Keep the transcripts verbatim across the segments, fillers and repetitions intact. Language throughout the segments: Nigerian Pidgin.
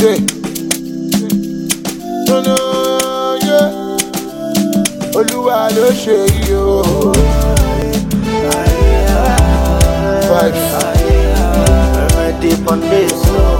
Yeah. No, no, yeah. Olúwa ló ṣe yìí o. Vibes. I'm deep on this.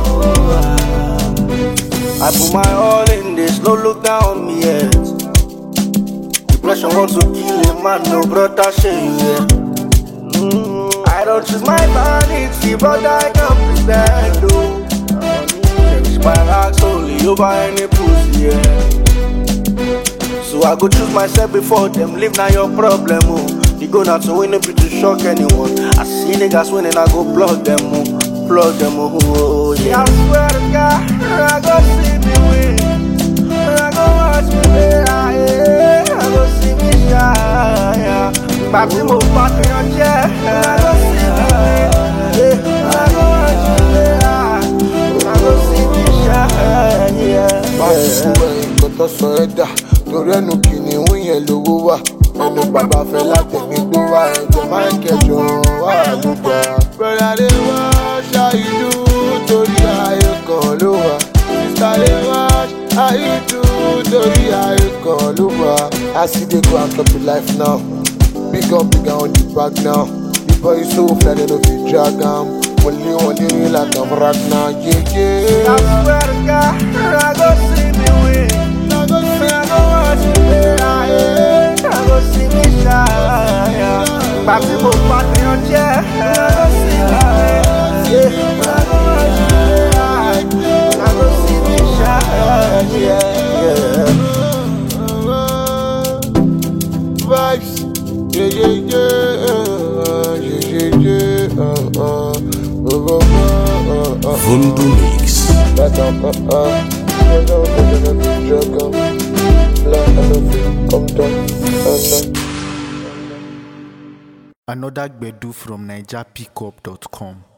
I put my all in this, no look down on me yet. Depression wants to kill a man, no brother shame yeah. mm, I don't choose my vanity, but I can pretend oh. Cherish my rocks only over any pussy yeah. So I go choose myself before them, live now your problem oh. You go not to win, it be to shock anyone. I see niggas winning, I go plug them oh. Plug them oh, oh yeah. I swear to God, I go see me win. I go watch me play, yeah. I go see me shine, yeah. Papi mo papi on jet. I go see me win, yeah. I go watch me play, I go see me shine, yeah. Báṣubú ẹ̀yìn kọ́tọ́ sọ ẹ́ dà, torí ẹnu kìnìún yẹn lówó wà. Ẹnu bàbá fẹ́ látẹ̀mí gbó wá ẹ̀jẹ̀ máa ń kẹjọ wá lùgbà. Brother dey watch how you do torí ayé kan ló wà. Sister dey watch how you do torí ayé kan ló wà. As you dey go and top your life now, big up big on the back now. The boy is so fly they no fit drag am. Only one dey real like I'm right now, yeah yeah. I swear to God, I go see me win. I go see, I go watch me play, yeah. I go see me shine, yeah. Papi mo papi on jet. I go see me win, yeah. I go watch me play, I go see me shine, yeah, yeah. Vibes, yeah yeah yeah, yeah yeah yeah, uh uh, uh uh uh uh. Voodoo Mix. That uh uh uh, you know that I'm a drug um, black and a fit, come down, and uh. Another Gbedu from Niger Pickup dot com.